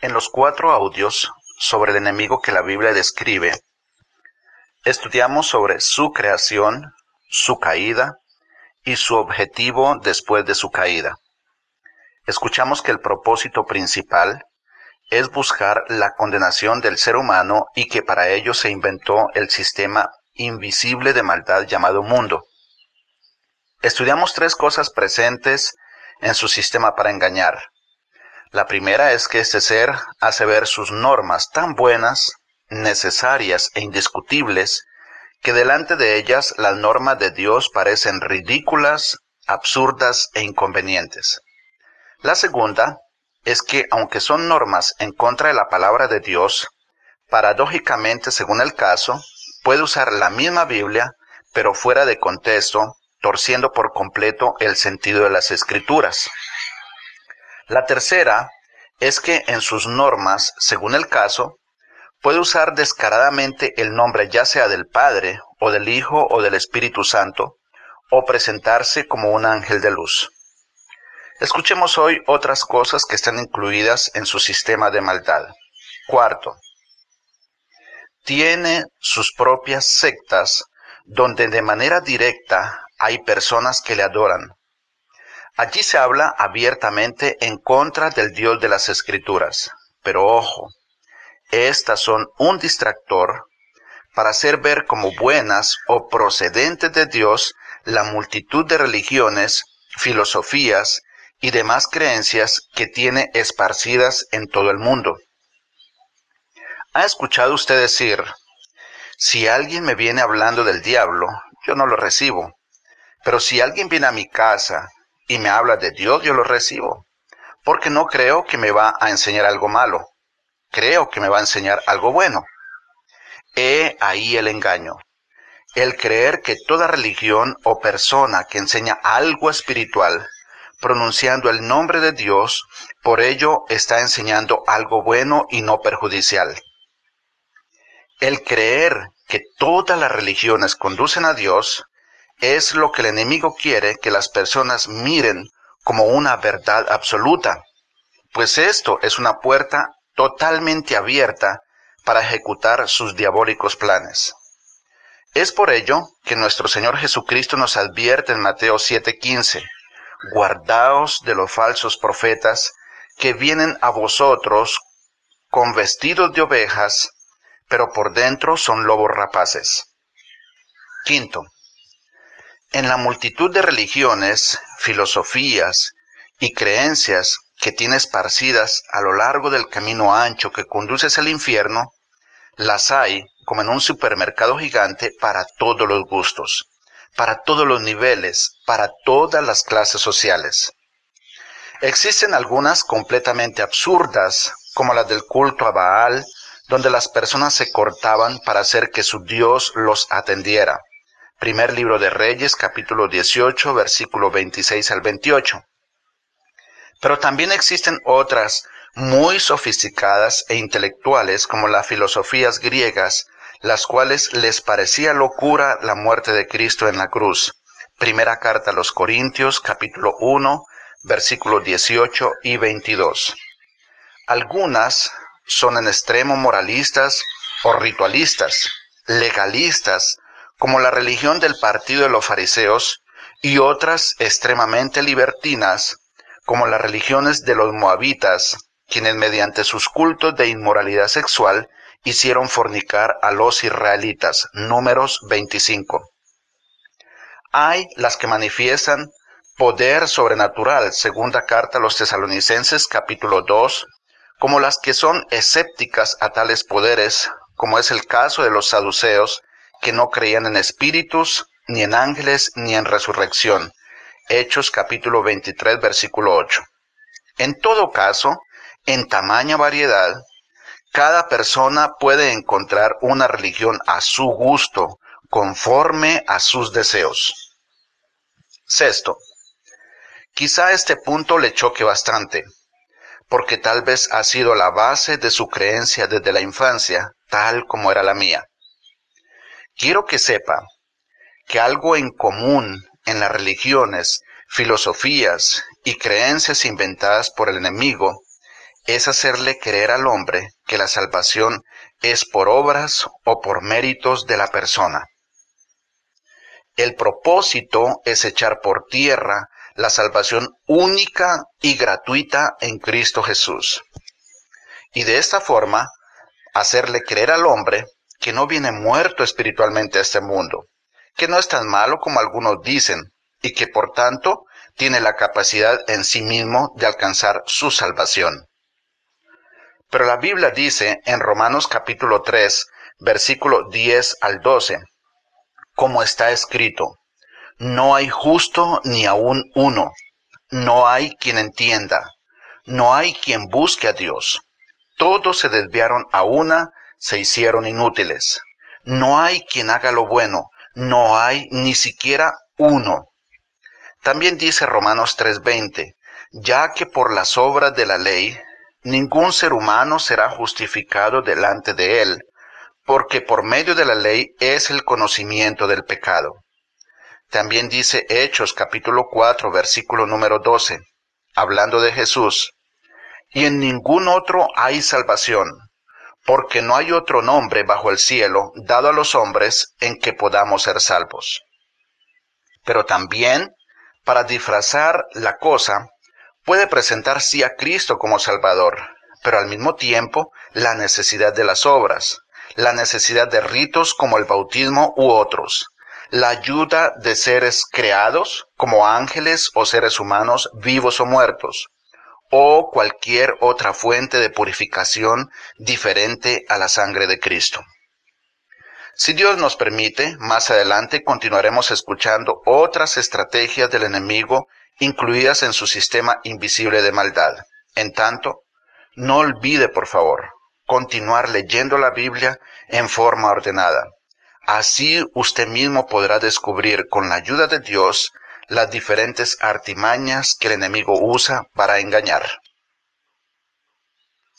En los 4 audios sobre el enemigo que la Biblia describe, estudiamos sobre su creación, su caída y su objetivo después de su caída. Escuchamos que el propósito principal es buscar la condenación del ser humano y que para ello se inventó el sistema invisible de maldad llamado mundo. Estudiamos 3 cosas presentes en su sistema para engañar. La primera es que este ser hace ver sus normas tan buenas, necesarias e indiscutibles, que delante de ellas las normas de Dios parecen ridículas, absurdas e inconvenientes. La segunda es que, aunque son normas en contra de la palabra de Dios, paradójicamente, según el caso, puede usar la misma Biblia, pero fuera de contexto, torciendo por completo el sentido de las Escrituras. La tercera es que en sus normas, según el caso, puede usar descaradamente el nombre ya sea del Padre, o del Hijo, o del Espíritu Santo, o presentarse como un ángel de luz. Escuchemos hoy otras cosas que están incluidas en su sistema de maldad. Cuarto, tiene sus propias sectas donde de manera directa hay personas que le adoran. Allí se habla abiertamente en contra del Dios de las Escrituras. Pero ojo, estas son un distractor para hacer ver como buenas o procedentes de Dios la multitud de religiones, filosofías y demás creencias que tiene esparcidas en todo el mundo. ¿Ha escuchado usted decir, si alguien me viene hablando del diablo, yo no lo recibo? Pero si alguien viene a mi casa y me habla de Dios, yo lo recibo, porque no creo que me va a enseñar algo malo, creo que me va a enseñar algo bueno. He ahí el engaño, el creer que toda religión o persona que enseña algo espiritual, pronunciando el nombre de Dios, por ello está enseñando algo bueno y no perjudicial. El creer que todas las religiones conducen a Dios es lo que el enemigo quiere que las personas miren como una verdad absoluta, pues esto es una puerta totalmente abierta para ejecutar sus diabólicos planes. Es por ello que nuestro Señor Jesucristo nos advierte en Mateo 7:15, guardaos de los falsos profetas que vienen a vosotros con vestidos de ovejas, pero por dentro son lobos rapaces. Quinto, en la multitud de religiones, filosofías y creencias que tiene esparcidas a lo largo del camino ancho que conduce al infierno, las hay como en un supermercado gigante para todos los gustos, para todos los niveles, para todas las clases sociales. Existen algunas completamente absurdas, como las del culto a Baal, donde las personas se cortaban para hacer que su Dios los atendiera. Primer libro de Reyes, capítulo 18, versículo 26 al 28. Pero también existen otras muy sofisticadas e intelectuales como las filosofías griegas, las cuales les parecía locura la muerte de Cristo en la cruz. Primera carta a los Corintios, capítulo 1, versículos 18 y 22. Algunas son en extremo moralistas o ritualistas, legalistas, como la religión del partido de los fariseos, y otras extremadamente libertinas, como las religiones de los moabitas, quienes mediante sus cultos de inmoralidad sexual hicieron fornicar a los israelitas. Números 25. Hay las que manifiestan poder sobrenatural, segunda carta a los Tesalonicenses, capítulo 2, como las que son escépticas a tales poderes, como es el caso de los saduceos, que no creían en espíritus, ni en ángeles, ni en resurrección. Hechos capítulo 23, versículo 8. En todo caso, en tamaña variedad, cada persona puede encontrar una religión a su gusto, conforme a sus deseos. Sexto, quizá este punto le choque bastante, porque tal vez ha sido la base de su creencia desde la infancia, tal como era la mía. Quiero que sepa que algo en común en las religiones, filosofías y creencias inventadas por el enemigo es hacerle creer al hombre que la salvación es por obras o por méritos de la persona. El propósito es echar por tierra la salvación única y gratuita en Cristo Jesús. Y de esta forma, hacerle creer al hombre que no viene muerto espiritualmente a este mundo, que no es tan malo como algunos dicen, y que por tanto tiene la capacidad en sí mismo de alcanzar su salvación. Pero la Biblia dice en Romanos capítulo 3, versículo 10 al 12, como está escrito, no hay justo ni aun uno, no hay quien entienda, no hay quien busque a Dios. Todos se desviaron a una, se hicieron inútiles. No hay quien haga lo bueno, no hay ni siquiera uno. También dice Romanos 3:20, ya que por las obras de la ley, ningún ser humano será justificado delante de él, porque por medio de la ley es el conocimiento del pecado. También dice Hechos capítulo 4, versículo número 12, hablando de Jesús, y en ningún otro hay salvación, porque no hay otro nombre bajo el cielo dado a los hombres en que podamos ser salvos. Pero también, para disfrazar la cosa, puede presentar sí a Cristo como Salvador, pero al mismo tiempo la necesidad de las obras, la necesidad de ritos como el bautismo u otros, la ayuda de seres creados como ángeles o seres humanos vivos o muertos, o cualquier otra fuente de purificación diferente a la sangre de Cristo. Si Dios nos permite, más adelante continuaremos escuchando otras estrategias del enemigo incluidas en su sistema invisible de maldad. En tanto, no olvide, por favor, continuar leyendo la Biblia en forma ordenada. Así usted mismo podrá descubrir con la ayuda de Dios las diferentes artimañas que el enemigo usa para engañar.